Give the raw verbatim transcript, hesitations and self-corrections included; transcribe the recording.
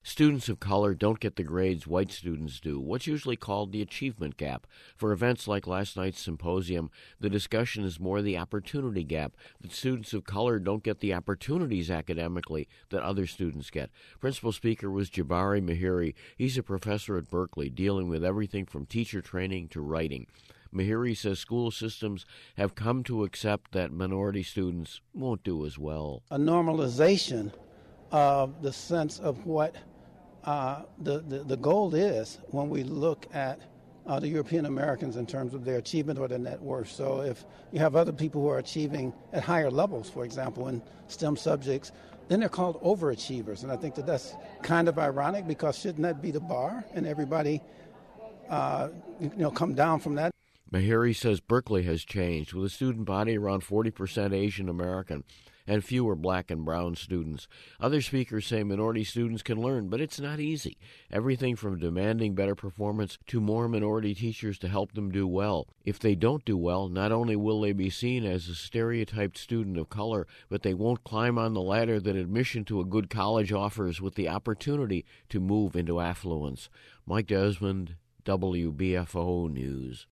Students of color don't get the grades white students do, what's usually called the achievement gap. For events like last night's symposium, the discussion is more the opportunity gap, that students of color don't get the opportunities academically that other students get. Principal speaker was Jabari Mahiri. He's a professor at Berkeley, dealing with everything from teacher training to writing. Mahiri says school systems have come to accept that minority students won't do as well. A normalization of the sense of what Uh, the, the, the goal is when we look at uh, the European Americans in terms of their achievement or their net worth. So if you have other people who are achieving at higher levels, for example, in STEM subjects, then they're called overachievers. And I think that that's kind of ironic, because shouldn't that be the bar and everybody uh, you know, come down from that? Mahiri says Berkeley has changed, with a student body around forty percent Asian American and fewer black and brown students. Other speakers say minority students can learn, but it's not easy. Everything from demanding better performance to more minority teachers to help them do well. If they don't do well, not only will they be seen as a stereotyped student of color, but they won't climb on the ladder that admission to a good college offers, with the opportunity to move into affluence. Mike Desmond, W B F O News.